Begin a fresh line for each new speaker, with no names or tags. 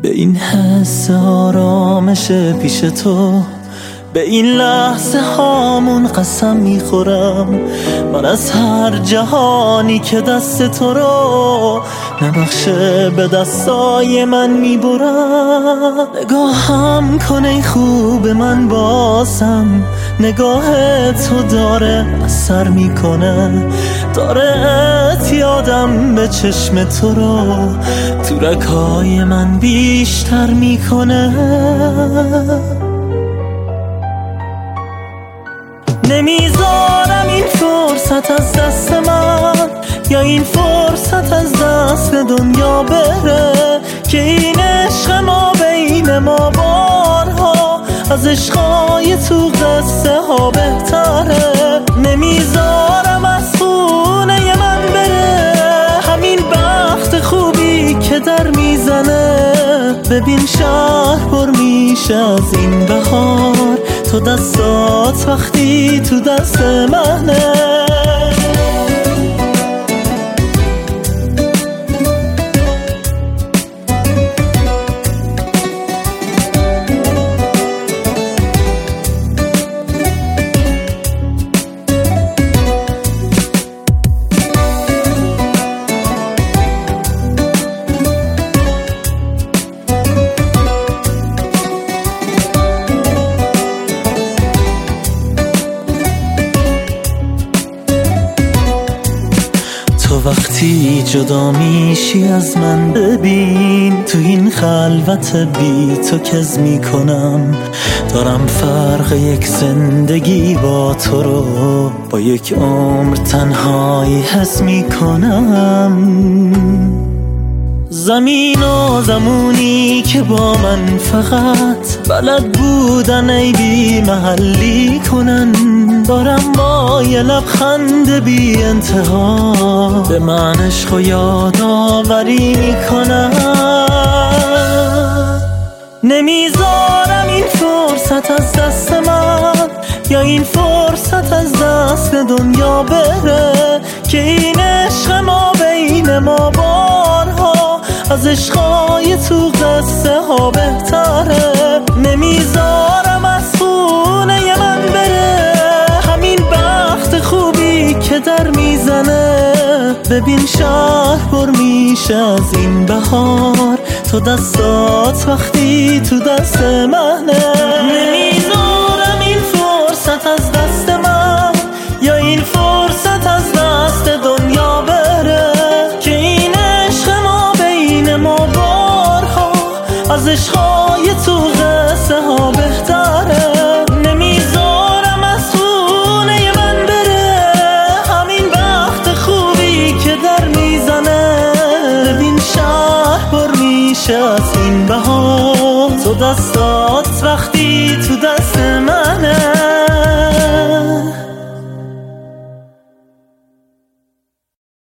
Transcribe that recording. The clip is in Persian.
به این حس آرامش پیش تو، به این لحظه هامون قسم میخورم من از هر جهانی که دست تو رو نبخشه به دستای من میبرم. نگاهم کن ای خوب من بازم، نگاه تو داره اثر میکنه، داره اعتیادم به چشم تو رو تو رگ‌های من بیشتر میکنه. نمیذارم این فرصت از دست من، یا این فرصت از دست دنیا بره، که این عشق ما بین ما بارها از عشقای تو قصه ها بهتره. نمیذارم از خونه من بره همین بخت خوبی که در میزنه. ببین شهر پر میشه از این بهار، تو دستات وقتی تو دست منه. تو وقتی جدا میشی از من، ببین تو این خلوت بی تو کز میکنم، دارم فرق یک زندگی با تو رو با یک عمر تنهایی حس میکنم. زمین و زمونی که با من فقط بلد بودن ای بی محلی کنن، دارم با یه لبخند بی انتها به من عشق و یادآوری میکنن. نمیذارم این فرصت از دست من، یا این فرصت از دست دنیا بره، که این عشق ما بین ما بارها از عشقای تو قصه ها بهتره. نمیذارم از خونه من بره همین بخت خوبی که در میزنه. ببین شهر پر میشه از این بهار، تو دستات وقتی تو دست منه. نمیذارم این فرصت از دست من، یا این فرصت از دست دنیا بره، که این عشق ما بین ما بارها از عشقای تو قصه ها بهتره. نمیذارم از خونه من بره همین بخت خوبی که در میزنه. ببین شهر پر میشه از این بهار، تو دستات وقتی تو دست من